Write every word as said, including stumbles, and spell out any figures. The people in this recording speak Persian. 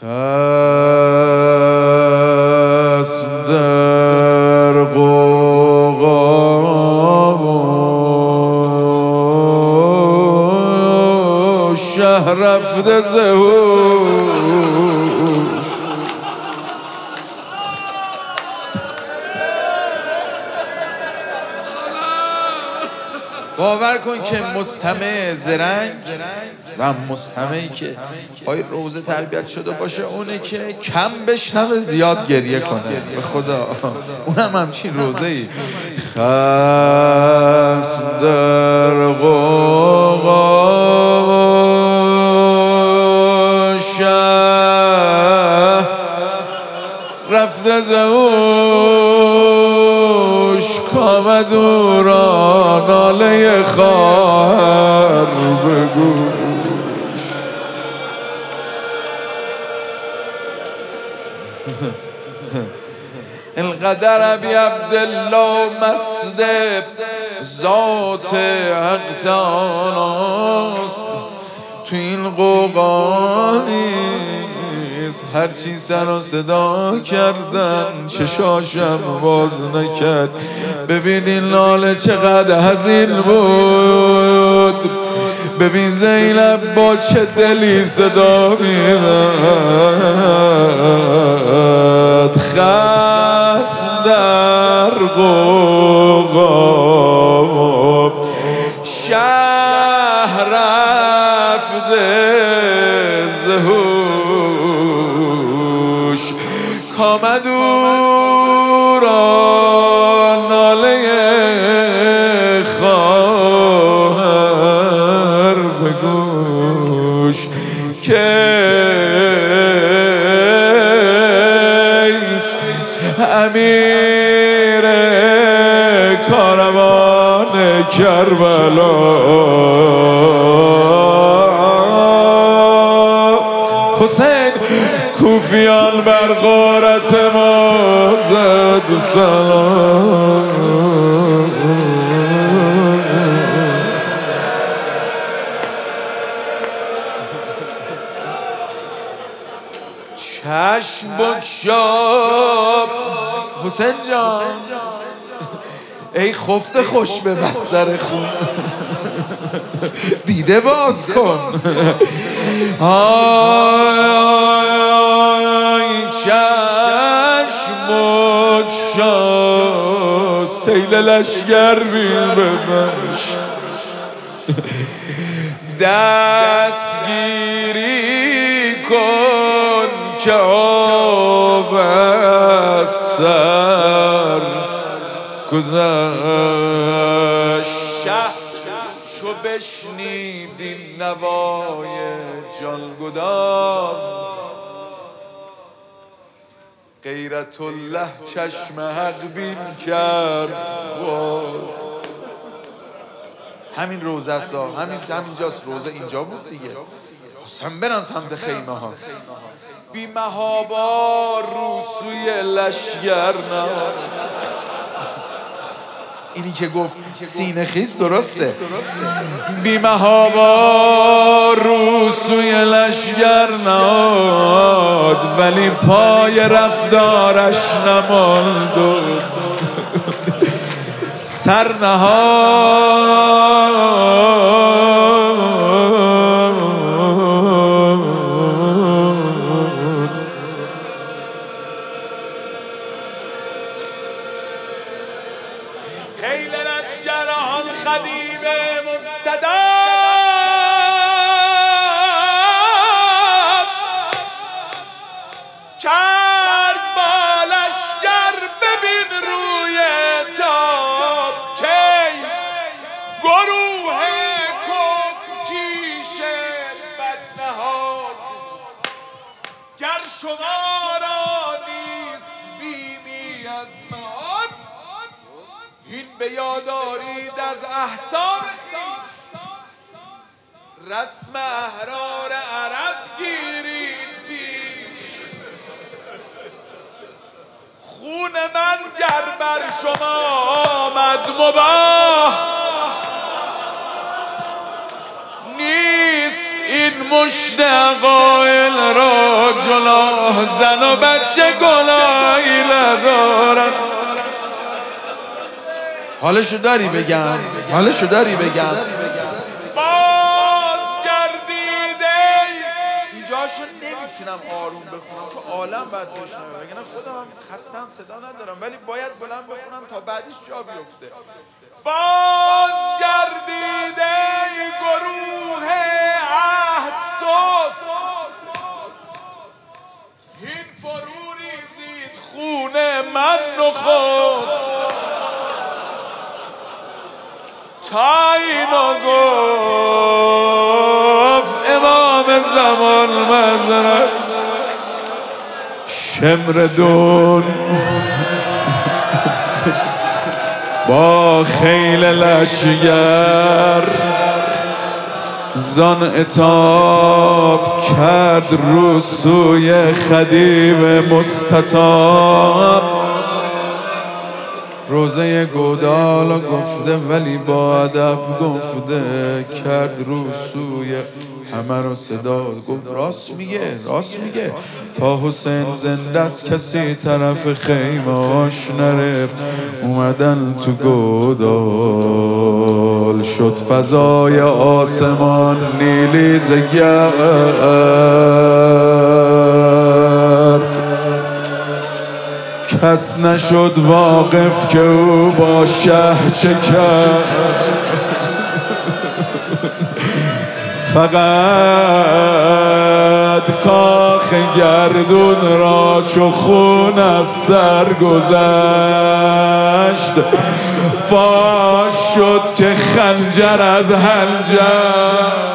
خصم در غوغا و شهر رفته ز هوش. باور کن که مستمع زرنگ و مستمعی که پای روزه تربیت شده باشه اونه که کم بشنوه زیاد گریه کنه. به خدا اونم همچین روزه ای. خصم در غوغا و شهر رفته ز هوش، کامد او را ناله خواهر بگو. القدر ابی عبدالله مسد ذات حق تعالیست، تو این قوقا نیست هرچی سر و صدا کردن چشاشم باز نکرد. ببین این لاله چقدر حزین بود، ببین زینب با چه دلی صدا میداد. خصم در غوغا شهر رفته ز هوش، کامد او را ناله خواهر به گوش که امیر کاروان کربلا حسین کوفیان بر غارت ما زد سلام. چشم بگشا حسین جان، ای خفته خوش به بستر خون، دیده باز کن. آی چشم بگشا، سیل لشگر بین بمشت، دستگیری کن که آب از سر گذشت. چو بشنید این نوای جانگداز، غیرت الله چشم حق بین کرد باز. همین روزه است، همین همینجاست، روزه اینجا بود دیگه. حسن برن سمت خیمه ها، بی مهابا رو سوی لشگر نهاد. اینی که گفت سینه خیز درسته. بی مهابا رو سوی لشگر نهاد، ولی پای رفتارش نماند و سر نهاد. خیل لشگر آن خدیو مستدام کرد با لشگر، ببین روی تاب کی گروه کفر کیش بد نهاد. گر شما را نیست بیمی از معاد، این به یاد آرید از احسان رسم احرار عرب گیرید پیش. خون من گر بر شما آمد مباح، نیست این مشت عقایل را جلو زن و بچه گناهی ندارن. حالشو داری بگم؟ حالشو داری بگم؟ باز گردیده اینجاشو نمیتونم آروم بخونم چون عالم باید بشنوه، وگرنه خودم هم خستم صدا ندارم، ولی باید بلند بخونم تا بعدش جا بیفته. باز گردیده گروه عهد سست، هین فرو ریزید خون من نخست. تا اینو گفت امام زمان مزرد شمردون با خیل لشگر زان اتاب کرد رو سوی خدیو مستطاب. روزه گودالا گفته ولی با ادب گفته، کرد رو سوی همه رو صدا گفت راست میگه راست میگه. تا حسین زنده است کسی طرف خیمه‌اش نره، اومدن تو گودال شد فضای آسمان نیلیز گرد. کس نشد واقف که او با شه چه کرد، فقط کاخ گردون را چو خون از سر گذشت. فاش شد که خنجر از حنجر